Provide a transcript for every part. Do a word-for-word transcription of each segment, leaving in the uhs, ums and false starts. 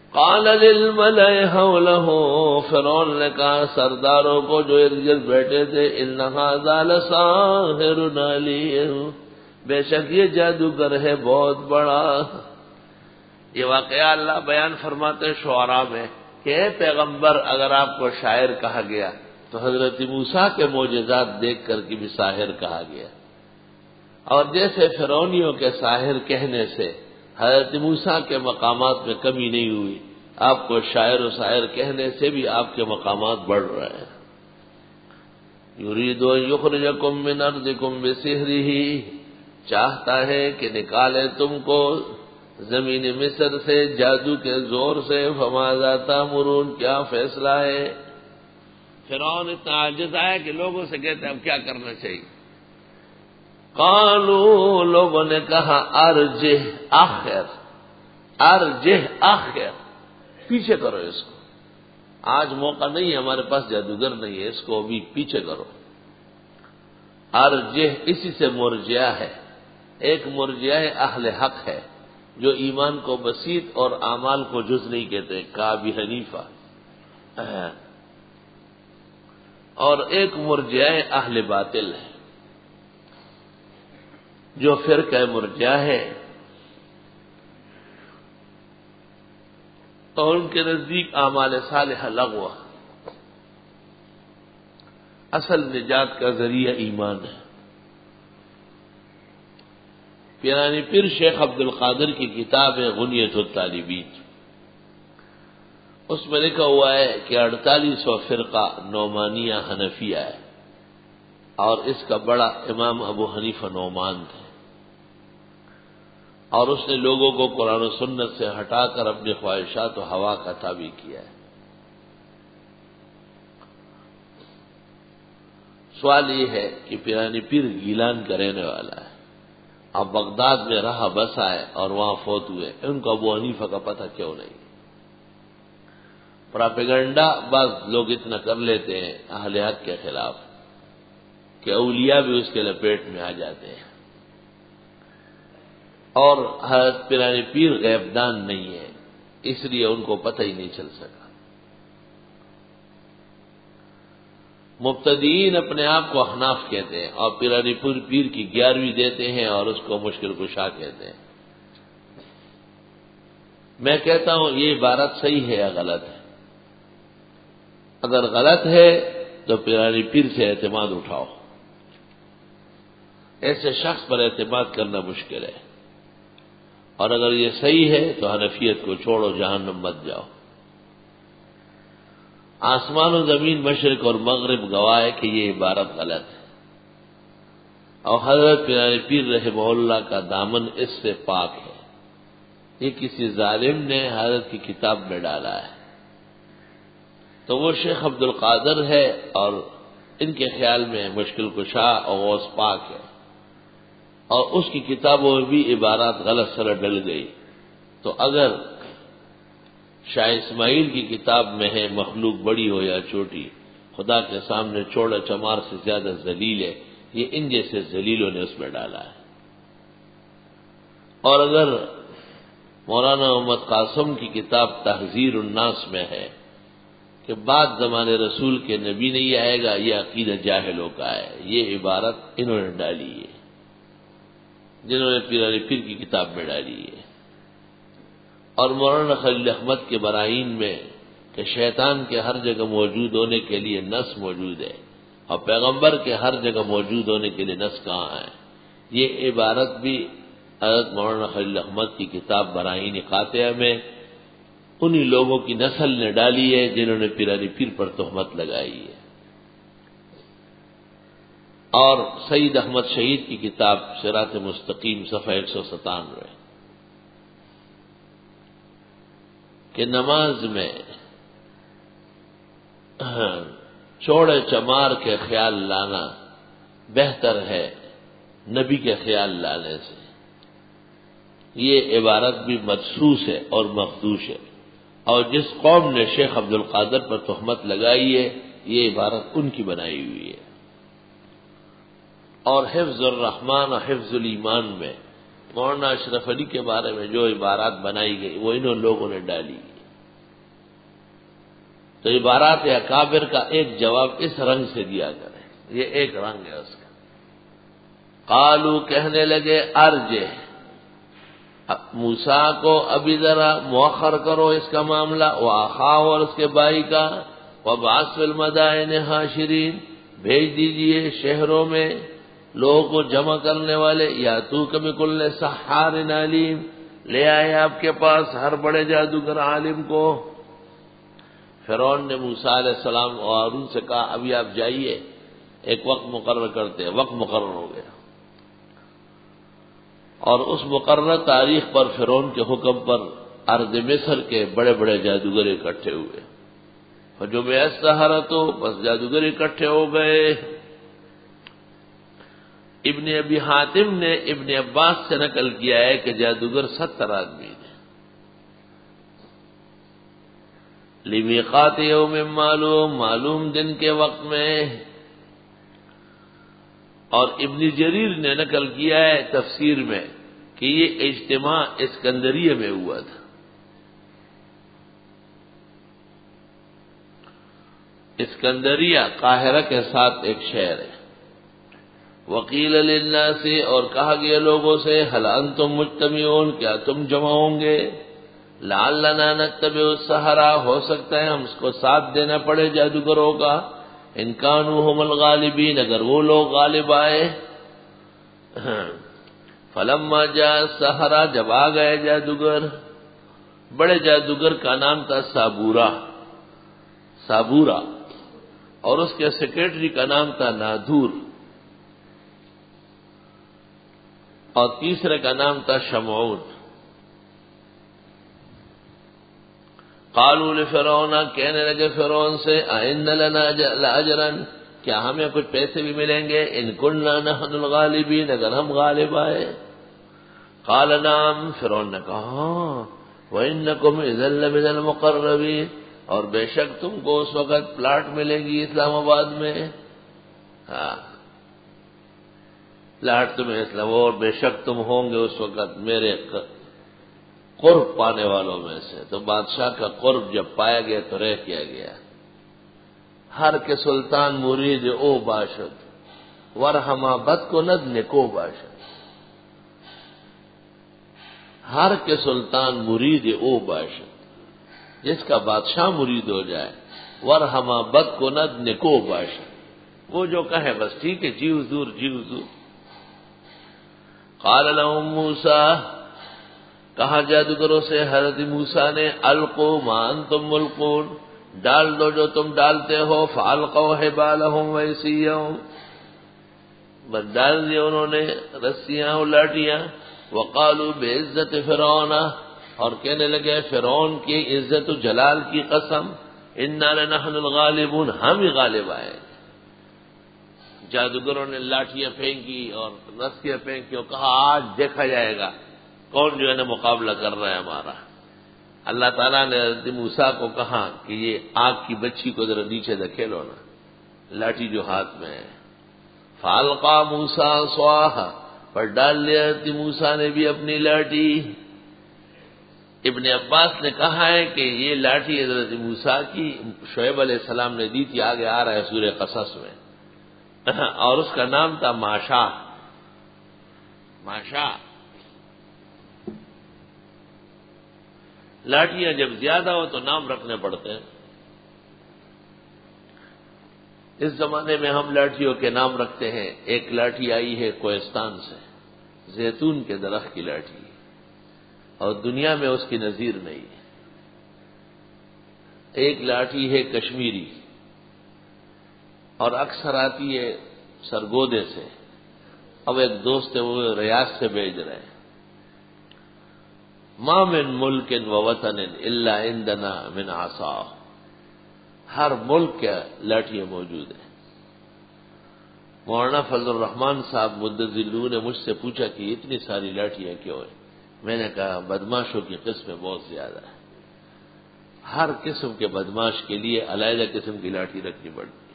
قال للملأ حوله، فرعون نے کہا سرداروں کو جو ارد گرد بیٹھے تھے، ان ھذا لساحر علیم، بے شک یہ جادوگر ہے بہت بڑا۔ یہ واقعہ اللہ بیان فرماتے ہیں شعراء میں کہ اے پیغمبر، اگر آپ کو شاعر کہا گیا تو حضرت موسیٰ کے معجزات دیکھ کر کے بھی ساحر کہا گیا، اور جیسے فرعونیوں کے ساحر کہنے سے حضرت موسیٰ کے مقامات میں کمی نہیں ہوئی، آپ کو شاعر و ساحر کہنے سے بھی آپ کے مقامات بڑھ رہے ہیں۔ یرید ان یخرجکم من ارضکم بسحرہ، چاہتا ہے کہ نکالے تم کو زمین مصر سے جادو کے زور سے، فماذا تأمرون، کیا فیصلہ ہے؟ فرعون اتنا عاجز ہے کہ لوگوں سے کہتے ہیں اب کیا کرنا چاہیے؟ قالوا، لوگوں نے کہا ارجہ آخر، ارجہ آخر، پیچھے کرو اس کو، آج موقع نہیں ہے، ہمارے پاس جادوگر نہیں ہے، اس کو ابھی پیچھے کرو۔ ارجہ اسی سے مرجئہ ہے، ایک مرجئہ اہل حق ہے جو ایمان کو بسیط اور اعمال کو جز نہیں کہتے، کابی حنیفہ، اور ایک مرجئہ اہل باطل ہے جو فرقہ مرجئہ ہے، اور ان کے نزدیک اعمال صالحہ لغو، اصل نجات کا ذریعہ ایمان ہے۔ پیرانی پیر شیخ عبد القادر کی کتاب ہے غنیۃ الطالبین، اس میں لکھا ہوا ہے کہ اڑتالیسواں فرقہ نعمانیہ حنفیہ ہے، اور اس کا بڑا امام ابو حنیفہ نعمان تھے، اور اس نے لوگوں کو قرآن و سنت سے ہٹا کر اپنی خواہشات و ہوا کا تابع کیا ہے۔ سوال یہ ہے کہ پیرانی پیر گیلان کا رہنے والا ہے، اب بغداد میں رہا بسا ہے اور وہاں فوت ہوئے، ان کو ابو حنیفہ کا پتہ کیوں نہیں؟ پراپیگنڈا بعض لوگ اتنا کر لیتے ہیں اہل حق کے خلاف کہ اولیاء بھی اس کے لپیٹ میں آ جاتے ہیں، اور حضرت پیرانی پیر غیب دان نہیں ہے، اس لیے ان کو پتہ ہی نہیں چل سکا۔ مبتدئین اپنے آپ کو احناف کہتے ہیں، اور پیرانی پیر پیر کی گیارہویں دیتے ہیں اور اس کو مشکل کشا کہتے ہیں۔ میں کہتا ہوں یہ عبارت صحیح ہے یا غلط ہے؟ اگر غلط ہے تو پیرانی پیر سے اعتماد اٹھاؤ، ایسے شخص پر اعتماد کرنا مشکل ہے، اور اگر یہ صحیح ہے تو حنفیت کو چھوڑو، جہنم مت جاؤ۔ آسمان و زمین، مشرق اور مغرب گواہ ہے کہ یہ عبارت غلط ہے، اور حضرت پیرانی پیر رحمہ اللہ کا دامن اس سے پاک ہے، یہ کسی ظالم نے حضرت کی کتاب میں ڈالا ہے، تو وہ شیخ عبد القادر ہے اور ان کے خیال میں مشکل کشا اور غوث پاک ہے، اور اس کی کتابوں میں بھی عبارات غلط سر ڈل گئی، تو اگر شاہ اسماعیل کی کتاب میں ہے مخلوق بڑی ہو یا چھوٹی، خدا کے سامنے چوڑا چمار سے زیادہ ذلیل ہے، یہ ان جیسے ذلیلوں نے اس میں ڈالا ہے۔ اور اگر مولانا محمد قاسم کی کتاب تحذیر الناس میں ہے کہ بعد زمانے رسول کے نبی نہیں آئے گا، یہ عقیدہ جاہلوں کا ہے، یہ عبارت انہوں نے ڈالی ہے جنہوں نے پیرانی پیر کی کتاب میں ڈالی ہے۔ اور مولانا خلیل احمد کے براہین میں کہ شیطان کے ہر جگہ موجود ہونے کے لیے نص موجود ہے، اور پیغمبر کے ہر جگہ موجود ہونے کے لیے نص کہاں ہے، یہ عبارت بھی حضرت مولانا خلیل احمد کی کتاب براہین قاطعہ میں انہی لوگوں کی نسل نے ڈالی ہے جنہوں نے پیرانی پیر پر تہمت لگائی ہے۔ اور سید احمد شہید کی کتاب صراط مستقیم صفحہ ایک سو ستانوے کہ نماز میں چوڑے چمار کے خیال لانا بہتر ہے نبی کے خیال لانے سے، یہ عبارت بھی مدسوس ہے اور مخدوش ہے، اور جس قوم نے شیخ عبد القادر پر تہمت لگائی ہے یہ عبارت ان کی بنائی ہوئی ہے۔ اور حفظ الرحمن اور حفظ الایمان میں مولانا اشرف علی کے بارے میں جو عبارات بنائی گئی وہ انہوں لوگوں نے ڈالی، تو عبارات اکابر کا ایک جواب اس رنگ سے دیا کرے، یہ ایک رنگ ہے اس کا۔ قالو کہنے لگے ارجے، موسیٰ کو ابھی ذرا مؤخر کرو اس کا معاملہ، وآخاہ اور اس کے بھائی کا، وابعث فی المدائن حاشرین، بھیج دیجئے شہروں میں لوگوں کو جمع کرنے والے، یاتوک بکل سحار علیم، لے آئے آپ کے پاس ہر بڑے جادوگر عالم کو۔ فرعون نے موسیٰ علیہ السلام اور ہارون سے کہا ابھی آپ جائیے، ایک وقت مقرر کرتے ہیں۔ وقت مقرر ہو گیا، اور اس مقررہ تاریخ پر فرعون کے حکم پر ارض مصر کے بڑے بڑے جادوگر اکٹھے ہوئے، اور جو بے السحرۃ، بس جادوگر اکٹھے ہو گئے۔ ابن ابی حاتم نے ابن عباس سے نقل کیا ہے کہ جادوگر ستر آدمی تھے۔ لمیقات یوم معلوم، معلوم دن کے وقت میں۔ اور ابن جریر نے نقل کیا ہے تفسیر میں کہ یہ اجتماع اسکندریہ میں ہوا تھا۔ اسکندریہ قاہرہ کے ساتھ ایک شہر ہے۔ وقیل للناس، اور کہا گیا لوگوں سے، هل انتم مجتمعون، کیا تم جمع ہوں گے؟ لعلنا نتبع السحرہ، ہو سکتا ہے ہم اس کو ساتھ دینا پڑے جادوگروں کا، ان کانوا هم الغالبین، اگر وہ لوگ غالب آئے۔ فلما جاء السحرہ، جب آ گئے جادوگر، بڑے جادوگر کا نام تھا سابورا، سابورا، اور اس کے سیکرٹری کا نام تھا نادور، اور تیسرے کا نام تھا شمعون۔ قالوا لفرعون، کہنے لگے فرعون سے، أئن لنا لأجرا، کیا ہمیں کچھ پیسے بھی ملیں گے؟ ان كنا نحن الغالبین، اگر ہم غالب آئے۔ قال نعم، فرعون نے کہا، وإنكم إذا لمن المقربین، اور بے شک تم کو اس وقت پلاٹ ملے گی اسلام آباد میں۔ ہاں، پلاٹ تمہیں اسلام، اور بے شک تم ہوں گے اس وقت میرے قرب پانے والوں میں سے۔ تو بادشاہ کا قرب جب پایا گیا تو رہ کیا گیا۔ ہر کے سلطان مرید او باشد، ورحما بد کو ند نکو باشد۔ ہر کے سلطان مرید او باشد، جس کا بادشاہ مرید ہو جائے، ورحما بد کو ند نکو باشد، وہ جو کہے بس ٹھیک ہے، جی حضور جی حضور۔ قال لهم موسیٰ، کہا جادوگروں سے حضرت موسیٰ نے، القوا ما انتم ملقون، ڈال دو جو تم ڈالتے ہو، فالقوا حبالهم وعصیهم، بس ڈال دیا انہوں نے رسیاں اور لاٹیاں۔ وقالوا بعزت فرعون، اور کہنے لگے فرعون کی عزت و جلال کی قسم، انا لنحن الغالبون، ہم ہی غالب آئے۔ جادوگروں نے لاٹیاں پھینکی اور رسیاں پھینکی اور کہا آج دیکھا جائے گا کون جو ہے نا مقابلہ کر رہا ہے ہمارا۔ اللہ تعالیٰ نے حضرت موسیٰ کو کہا کہ یہ آگ کی بچی کو ذرا نیچے دھکیلو نا، لاٹھی جو ہاتھ میں ہے۔ فالقا موسیٰ عصاہ، پر ڈال لیا حضرت موسیٰ نے بھی اپنی لاٹھی۔ ابن عباس نے کہا ہے کہ یہ لاٹھی حضرت موسیٰ کی شعیب علیہ السلام نے دی تھی، آگے آ رہا ہے سورہ قصص میں، اور اس کا نام تھا ماشا، ماشا۔ لاٹیاں جب زیادہ ہو تو نام رکھنے پڑتے ہیں۔ اس زمانے میں ہم لاٹھیوں کے نام رکھتے ہیں۔ ایک لاٹھی آئی ہے کوہستان سے، زیتون کے درخت کی لاٹھی، اور دنیا میں اس کی نظیر نہیں ہے۔ ایک لاٹھی ہے کشمیری، اور اکثر آتی ہے سرگودے سے۔ اب ایک دوست ہے وہ ریاض سے بھیج رہے ہیں، ما من ملک و وطن الا عندنا من عصا، ہر ملک کے لاٹھیاں موجود ہیں۔ مولانا فضل الرحمان صاحب مدظلو نے مجھ سے پوچھا کہ اتنی ساری لاٹھیاں کیوں ہیں؟ میں نے کہا بدماشوں کی قسمیں بہت زیادہ ہیں، ہر قسم کے بدماش کے لیے علیحدہ قسم کی لاٹھی رکھنی پڑتی ہے۔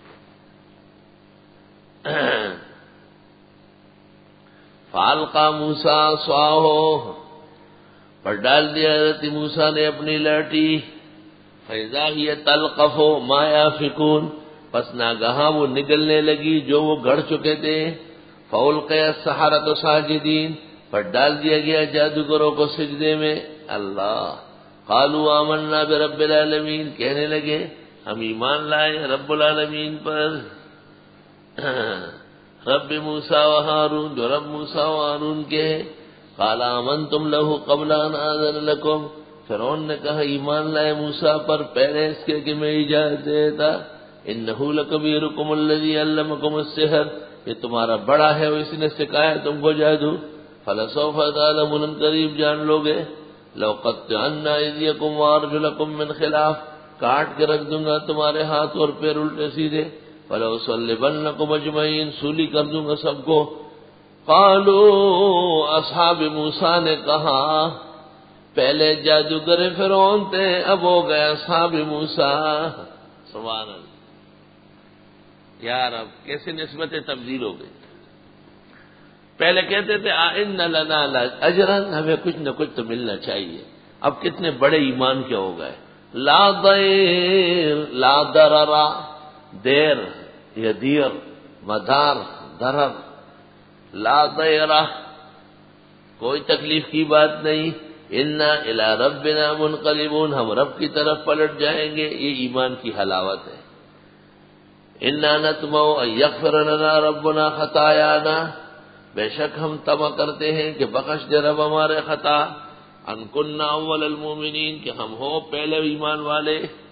فالقا موسیٰ عصاہ، پر ڈال دیا حضرت موسیٰ نے اپنی لاٹھی۔ فَإِذَا هِيَ تَلْقَفُ مَا يَأْفِكُونَ، پس ناگہاں وہ نگلنے لگی جو وہ گھڑ چکے تھے. فَأُلْقِيَ السَّحَرَةُ سَاجِدِينَ، پر ڈال دیا گیا جادوگروں کو سجدے میں. اللہ. قَالُوا آمَنَّا بِرَبِّ الْعَالَمِينَ، کہنے لگے ہم ایمان لائے رب العالمین پر، رب موسیٰ و ہارون، جو رب موسیٰ و ہارون کے ہیں. قَالَ آمَنْتُمْ لَهُ قَبْلَ أَنْ آذَنَ لَكُمْ، فرعون نے کہا ایمان لائے موسیٰ پر پہلے اس کے کہ میں اجازت دیتا. إِنَّهُ لَكَبِيرُكُمُ الَّذِي عَلَّمَكُمُ السِّحْرَ، یہ تمہارا بڑا ہے وہ اس نے سکھایا تم کو جادو. فَلَسَوْفَ تَعْلَمُونَ، قریب جان لوگے. لَأُقَطِّعَنَّ أَيْدِيَكُمْ وَأَرْجُلَكُمْ مِنْ خِلَافٍ، کاٹ کے رکھ دوں گا تمہارے ہاتھ اور پیر الٹے سیدھے. وَلَأُصَلِّبَنَّكُمْ أَجْمَعِينَ، سولی کر دوں گا سب کو. قالوا، اصحاب موسیٰ نے کہا پہلے جادوگر فرعون تھے اب ہو گئے اصحاب موسیٰ. سبحان اللہ. یار اب کیسے نسبت تبدیل ہو گئی. پہلے کہتے تھے اِنَّ لَنَا لَأَجْرًا، ہمیں کچھ نہ کچھ تو ملنا چاہیے. اب کتنے بڑے ایمان کے ہو گئے. لا ضیر لا ضرر، دیر یا دیر، مدار، ضرر. لا ضیر، کوئی تکلیف کی بات نہیں. اِنَّا إِلَىٰ رَبِّنَا مُنْقَلِبُونَ، ہم رب کی طرف پلٹ جائیں گے. یہ ایمان کی حلاوت ہے. اِنَّا نَطْمَعُ أَن يَغْفِرَ لَنَا رَبُّنَا خَطَايَانَا، بے شک ہم طمع کرتے ہیں کہ بخش دے رب ہمارے خطا. ان كُنَّا أَوَّلَ الْمُؤْمِنِينَ، کہ ہم ہو پہلے ایمان والے.